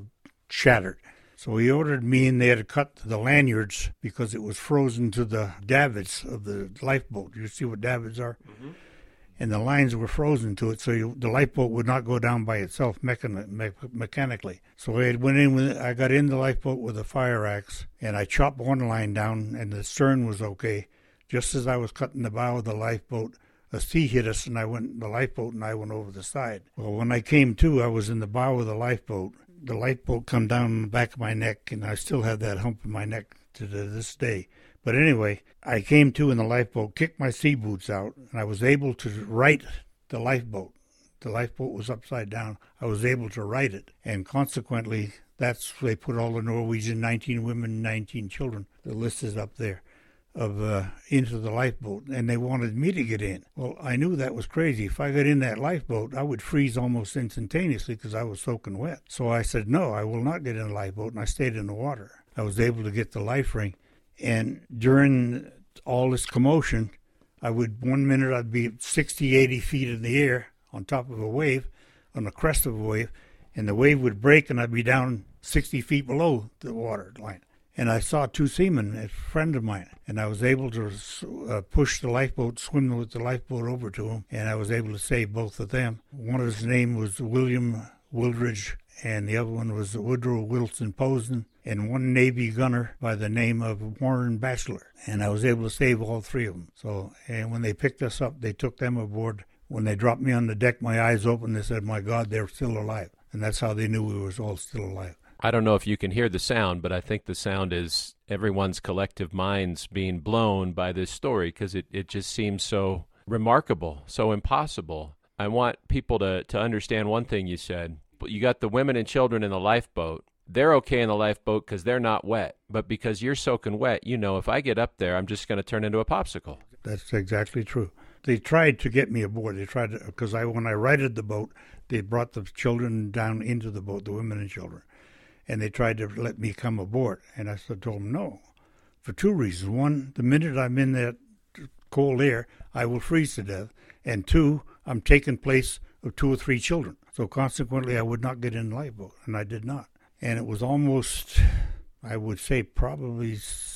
shattered. So he ordered me in there to cut the lanyards because it was frozen to the davits of the lifeboat. You see what davits are? Mm-hmm. And the lines were frozen to it, so you, the lifeboat would not go down by itself mechan- me- mechanically. So I went in with, I got in the lifeboat with a fire axe, and I chopped one line down, and the stern was okay. Just as I was cutting the bow of the lifeboat, a sea hit us, and I went the lifeboat, and I went over the side. Well, when I came to, I was in the bow of the lifeboat. The lifeboat come down the back of my neck, and I still have that hump in my neck to this day. But anyway, I came to in the lifeboat, kicked my sea boots out, and I was able to right the lifeboat. The lifeboat was upside down. I was able to right it, and consequently, that's they put all the Norwegian nineteen women, nineteen children. The list is up there of uh, into the lifeboat, and they wanted me to get in. Well, I knew that was crazy. If I got in that lifeboat, I would freeze almost instantaneously because I was soaking wet. So I said, no, I will not get in the lifeboat, and I stayed in the water. I was able to get the life ring. And during all this commotion, I would, one minute I'd be sixty, eighty feet in the air on top of a wave, on the crest of a wave, and the wave would break and I'd be down sixty feet below the water line. And I saw two seamen, a friend of mine, and I was able to uh, push the lifeboat, swim with the lifeboat over to him, and I was able to save both of them. One of his name was William Wildridge, and the other one was Woodrow Wilson Posen, and one Navy gunner by the name of Warren Batchelor. And I was able to save all three of them. So, and when they picked us up, they took them aboard. When they dropped me on the deck, my eyes opened. They said, my God, they're still alive. And that's how they knew we were all still alive. I don't know if you can hear the sound, but I think the sound is everyone's collective minds being blown by this story because it, it just seems so remarkable, so impossible. I want people to, to understand one thing you said. You got the women and children in the lifeboat. They're okay in the lifeboat because they're not wet. But because you're soaking wet, you know, if I get up there, I'm just going to turn into a popsicle. That's exactly true. They tried to get me aboard. They tried to, because I, when I righted the boat, they brought the children down into the boat, the women and children. And they tried to let me come aboard. And I told them no, for two reasons. One, the minute I'm in that cold air, I will freeze to death. And two, I'm taking place of two or three children. So consequently, I would not get in the lifeboat, and I did not. And it was almost, I would say probably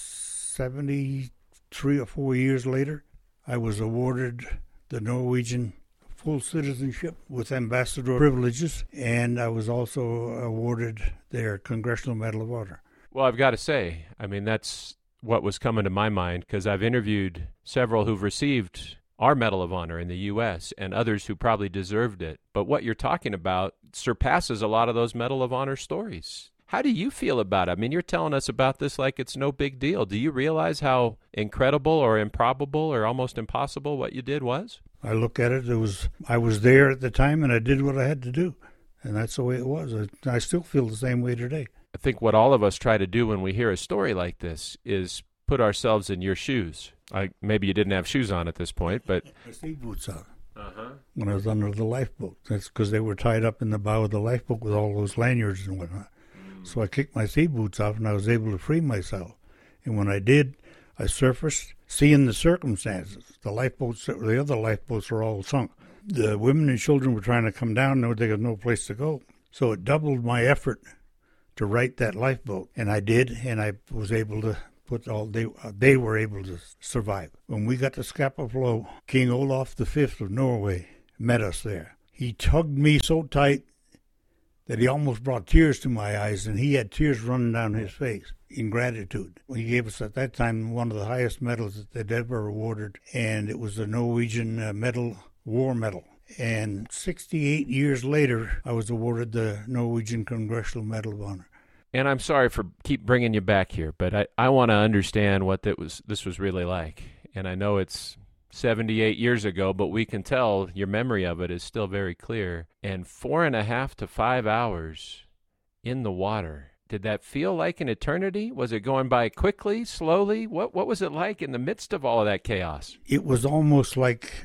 seventy-three or four years later, I was awarded the Norwegian full citizenship with ambassador privileges, and I was also awarded their Congressional Medal of Honor. Well, I've got to say, I mean, that's what was coming to my mind, because I've interviewed several who've received our Medal of Honor in the U S and others who probably deserved it. But what you're talking about surpasses a lot of those Medal of Honor stories. How do you feel about it? I mean, you're telling us about this like it's no big deal. Do you realize how incredible or improbable or almost impossible what you did was? I look at it, it was, I was there at the time and I did what I had to do. And that's the way it was. I, I still feel the same way today. I think what all of us try to do when we hear a story like this is put ourselves in your shoes. I, maybe you didn't have shoes on at this point, but... My sea boots on uh-huh. when I was under the lifeboat. That's because they were tied up in the bow of the lifeboat with all those lanyards and whatnot. Mm. So I kicked my sea boots off and I was able to free myself. And when I did, I surfaced, seeing the circumstances. The lifeboats, the other lifeboats were all sunk. The women and children were trying to come down, and they had no place to go. So it doubled my effort to right that lifeboat. And I did, and I was able to... Put all they uh, they were able to survive. When we got to Scapa Flow, King Olaf the Fifth of Norway met us there. He tugged me so tight that he almost brought tears to my eyes, and he had tears running down his face in gratitude. He gave us at that time one of the highest medals that they'd ever awarded, and it was the Norwegian uh, Medal, War Medal. And sixty-eight years later, I was awarded the Norwegian Congressional Medal of Honor. And I'm sorry for keep bringing you back here, but I, I want to understand what that was. This was really like. And I know it's seventy-eight years ago, but we can tell your memory of it is still very clear. And four and a half to five hours in the water. Did that feel like an eternity? Was it going by quickly, slowly? What what was it like in the midst of all of that chaos? It was almost like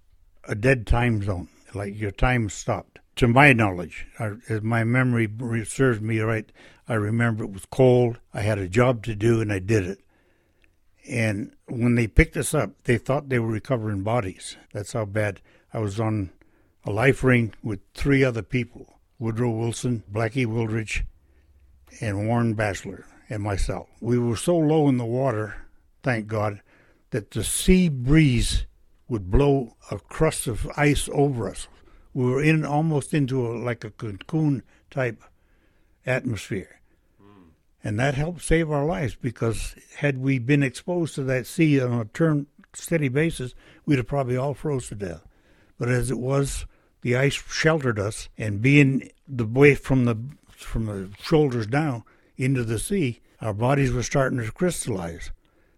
a dead time zone, like your time stopped. To my knowledge, I, as my memory serves me right, I remember it was cold, I had a job to do, and I did it. And when they picked us up, they thought they were recovering bodies. That's how bad. I was on a life ring with three other people, Woodrow Wilson, Blackie Wildridge, and Warren Batchelor and myself. We were so low in the water, thank God, that the sea breeze would blow a crust of ice over us. We were in almost into a, like a cocoon type atmosphere. Mm. And that helped save our lives, because had we been exposed to that sea on a turn steady basis, we'd have probably all froze to death. But as it was, the ice sheltered us, and being the way from the from the shoulders down into the sea, our bodies were starting to crystallize.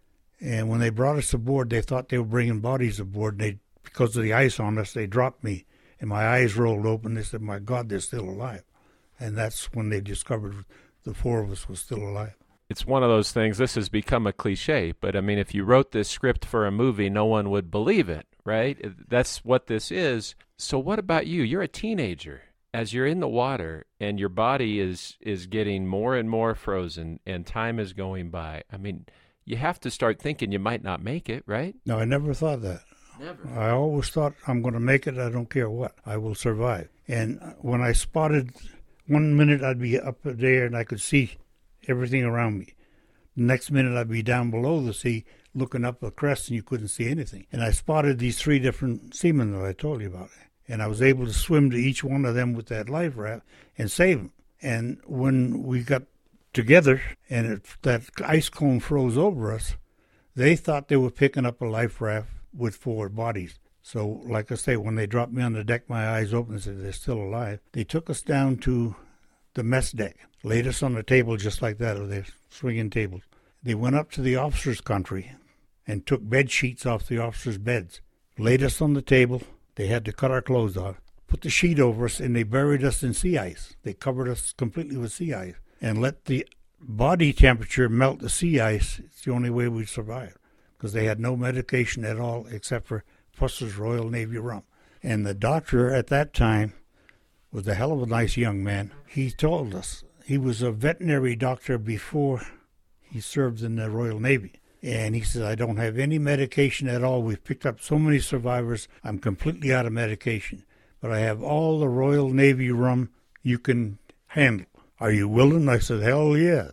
And when they brought us aboard, they thought they were bringing bodies aboard. And they, because of the ice on us, they dropped me, and my eyes rolled open. They said, "My God, they're still alive." And that's when they discovered the four of us was still alive. It's one of those things, this has become a cliche, but I mean, if you wrote this script for a movie, no one would believe it, right? That's what this is. So what about you? You're a teenager. As you're in the water and your body is is getting more and more frozen and time is going by, I mean, you have to start thinking you might not make it, right? No, I never thought that. Never. I always thought, I'm going to make it, I don't care what. I will survive. And when I spotted, one minute I'd be up there and I could see everything around me. The next minute I'd be down below the sea looking up a crest and you couldn't see anything. And I spotted these three different seamen that I told you about. And I was able to swim to each one of them with that life raft and save them. And when we got together and it, that ice cone froze over us, they thought they were picking up a life raft with four bodies. So, like I say, when they dropped me on the deck, my eyes opened and said they're still alive. They took us down to the mess deck, laid us on a table just like that, or they're swinging tables. They went up to the officers' country and took bed sheets off the officers' beds, laid us on the table. They had to cut our clothes off, put the sheet over us, and they buried us in sea ice. They covered us completely with sea ice and let the body temperature melt the sea ice. It's the only way we survived, because they had no medication at all except for Fuss's Royal Navy rum. And the doctor at that time was a hell of a nice young man. He told us he was a veterinary doctor before he served in the Royal Navy. And he said, I don't have any medication at all. We've picked up so many survivors. I'm completely out of medication. But I have all the Royal Navy rum you can handle. Are you willing? I said, hell yeah.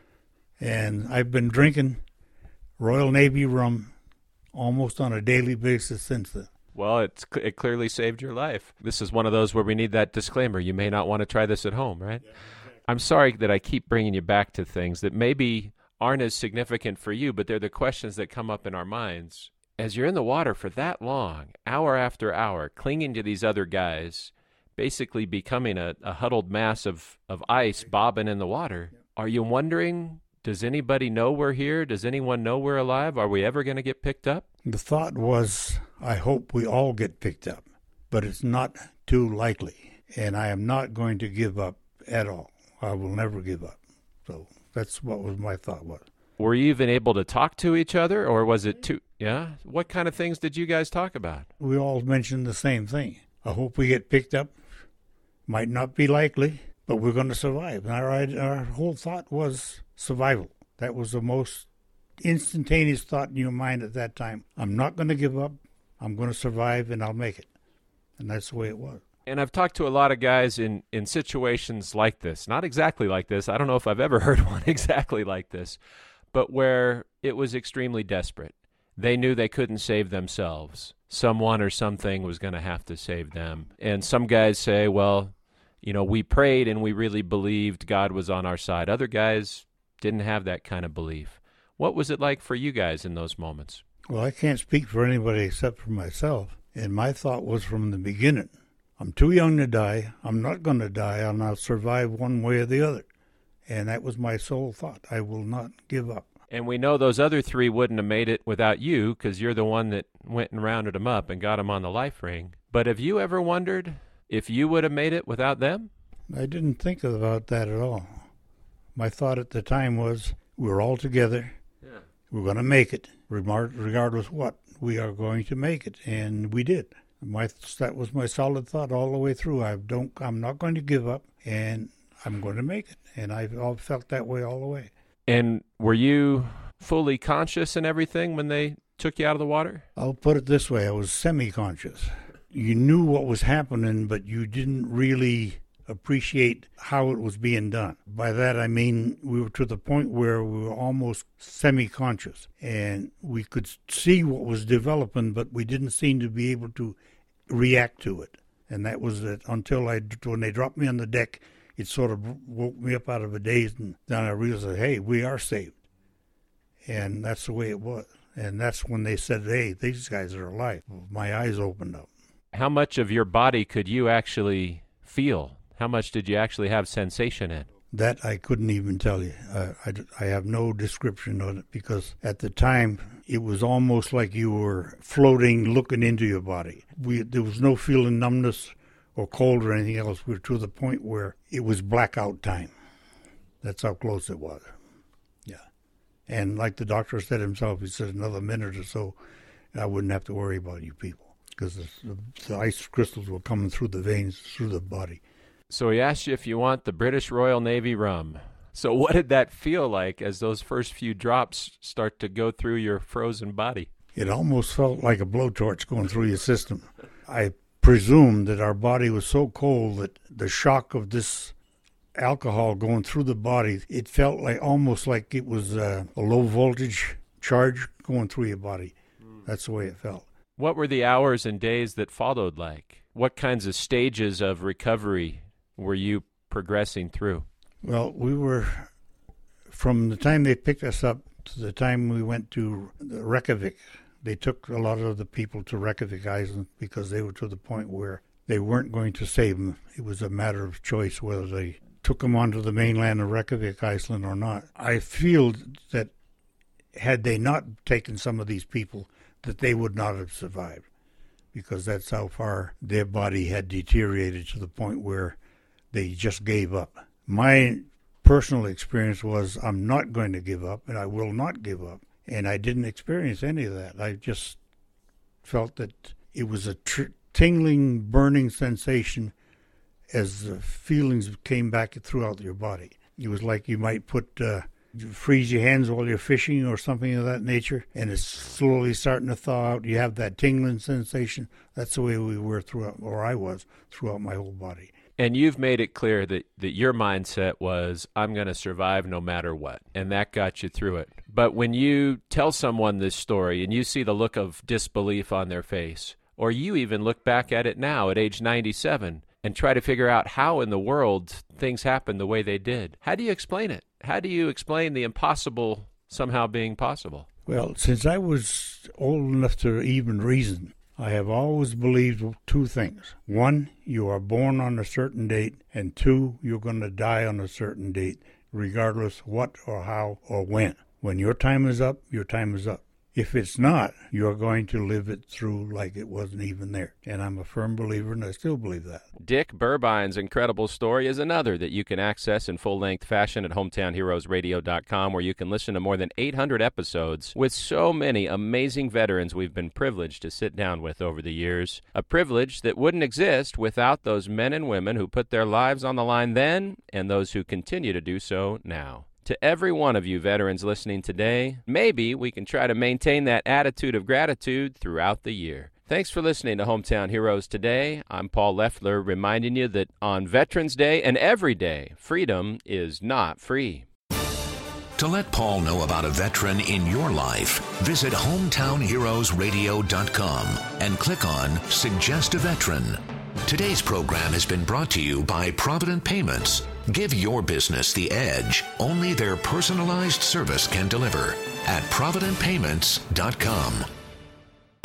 And I've been drinking Royal Navy rum almost on a daily basis since then. Well, it's, it clearly saved your life. This is one of those where we need that disclaimer. You may not want to try this at home, right? Yeah, exactly. I'm sorry that I keep bringing you back to things that maybe aren't as significant for you, but they're the questions that come up in our minds. As you're in the water for that long, hour after hour, clinging to these other guys, basically becoming a, a huddled mass of, of ice bobbing in the water, are you wondering, does anybody know we're here? Does anyone know we're alive? Are we ever going to get picked up? The thought was, I hope we all get picked up, but it's not too likely, and I am not going to give up at all. I will never give up. So that's what was my thought was. Were you even able to talk to each other, or was it too, yeah? What kind of things did you guys talk about? We all mentioned the same thing. I hope we get picked up. Might not be likely, but we're going to survive. And our, our whole thought was survival. That was the most instantaneous thought in your mind at that time. I'm not going to give up. I'm going to survive, and I'll make it. And that's the way it was. And I've talked to a lot of guys in, in situations like this, not exactly like this. I don't know if I've ever heard one exactly like this, but where it was extremely desperate. They knew they couldn't save themselves. Someone or something was going to have to save them. And some guys say, well, you know, we prayed and we really believed God was on our side. Other guys didn't have that kind of belief. What was it like for you guys in those moments? Well, I can't speak for anybody except for myself. And my thought was from the beginning, I'm too young to die. I'm not going to die. and I'll survive one way or the other. And that was my sole thought. I will not give up. And we know those other three wouldn't have made it without you, because you're the one that went and rounded them up and got them on the life ring. But have you ever wondered if you would have made it without them? I didn't think about that at all. My thought at the time was, we're all together. Yeah. We're going to make it. Regardless what, we are going to make it. And we did. My That was my solid thought all the way through. I don't, I'm not going to give up, and I'm going to make it. And I've all felt that way all the way. And were you fully conscious and everything when they took you out of the water? I'll put it this way. I was semi-conscious. You knew what was happening, but you didn't really appreciate how it was being done. By that I mean we were to the point where we were almost semi-conscious, and we could see what was developing, but we didn't seem to be able to react to it. And that was it until I, when they dropped me on the deck, it sort of woke me up out of a daze, and then I realized, hey, we are saved. And that's the way it was. And that's when they said, hey, these guys are alive. My eyes opened up. How much of your body could you actually feel? How much did you actually have sensation in? That I couldn't even tell you. Uh, I, I have no description of it, because at the time it was almost like you were floating, looking into your body. We, there was no feeling numbness or cold or anything else. We were to the point where it was blackout time. That's how close it was. Yeah. And like the doctor said himself, he said another minute or so, I wouldn't have to worry about you people, because the, the, the ice crystals were coming through the veins, through the body. So he asked you if you want the British Royal Navy rum. So what did that feel like as those first few drops start to go through your frozen body? It almost felt like a blowtorch going through your system. I presumed that our body was so cold that the shock of this alcohol going through the body, it felt like almost like it was a, a low voltage charge going through your body. Mm. That's the way it felt. What were the hours and days that followed like? What kinds of stages of recovery were you progressing through? Well, we were, from the time they picked us up to the time we went to Reykjavik, they took a lot of the people to Reykjavik Island because they were to the point where they weren't going to save them. It was a matter of choice whether they took them onto the mainland of Reykjavik Island or not. I feel that had they not taken some of these people, that they would not have survived, because that's how far their body had deteriorated to the point where they just gave up. My personal experience was I'm not going to give up, and I will not give up. And I didn't experience any of that. I just felt that it was a tr- tingling, burning sensation as the feelings came back throughout your body. It was like you might put, uh, you freeze your hands while you're fishing or something of that nature, and it's slowly starting to thaw out. You have that tingling sensation. That's the way we were throughout, or I was, throughout my whole body. And you've made it clear that, that your mindset was, I'm going to survive no matter what, and that got you through it. But when you tell someone this story and you see the look of disbelief on their face, or you even look back at it now at age ninety-seven and try to figure out how in the world things happened the way they did, how do you explain it? How do you explain the impossible somehow being possible? Well, since I was old enough to even reason, I have always believed two things. One, you are born on a certain date, and two, you're going to die on a certain date, regardless what or how or when. When your time is up, your time is up. If it's not, you're going to live it through like it wasn't even there. And I'm a firm believer, and I still believe that. Dick Burbine's incredible story is another that you can access in full-length fashion at hometown heroes radio dot com, where you can listen to more than eight hundred episodes with so many amazing veterans we've been privileged to sit down with over the years. A privilege that wouldn't exist without those men and women who put their lives on the line then and those who continue to do so now. To every one of you veterans listening today, maybe we can try to maintain that attitude of gratitude throughout the year. Thanks for listening to Hometown Heroes today. I'm Paul Leffler, reminding you that on Veterans Day and every day, freedom is not free. To let Paul know about a veteran in your life, visit hometown heroes radio dot com and click on Suggest a Veteran. Today's program has been brought to you by Provident Payments. Give your business the edge only their personalized service can deliver at provident payments dot com.